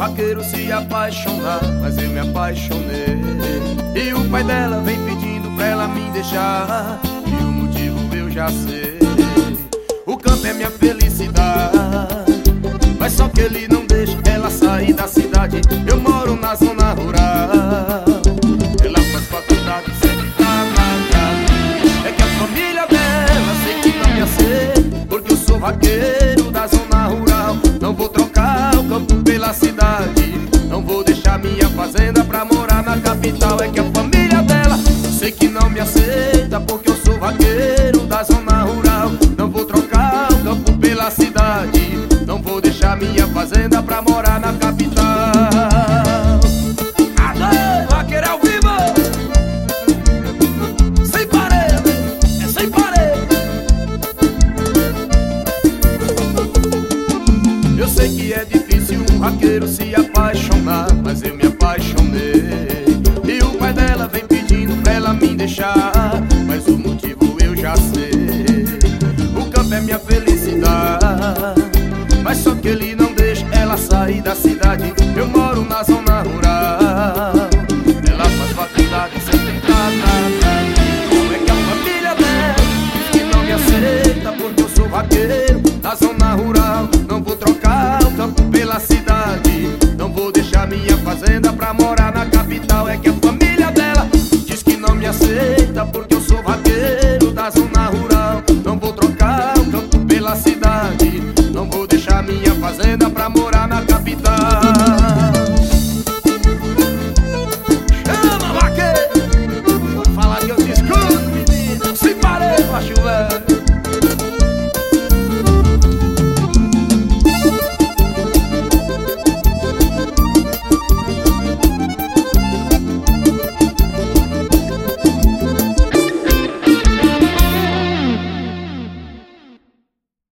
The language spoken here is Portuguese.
vaqueiro se apaixonar, mas eu me apaixonei. E o pai dela vem pedindo pra ela me deixar, e o motivo eu já sei. O campo é minha felicidade, mas só que ele não deixa ela sair da cidade. Eu moro na zona rural, ela faz faculdade e sempre tá na casa. É que a família dela sei que não me aceita, porque eu sou vaqueiro da zona rural. Não vou trocar o campo pela cidade, não vou deixar minha fazenda pra morar na capital. É que a família dela sei que não me aceita, porque eu sou vaqueiro da zona rural. Não vou trocar o campo pela cidade, não vou deixar minha fazenda pra morar na capital. Aê, vaqueiro ao vivo! Sem parede, é sem parede. Eu sei que é difícil um vaqueiro se apaixonar, mas eu me apaixonei. E o pai dela vem pedindo pra ela me deixar, mas o motivo eu já sei. O campo é minha felicidade, mas só que ele não deixa ela sair da cidade. Eu moro na zona rural, ela faz faculdade sem tentar nada. Como é que a família dela diz que não me aceita, porque eu sou vaqueiro da zona rural. Não vou trocar o campo pela cidade, não vou deixar minha fazenda pra morar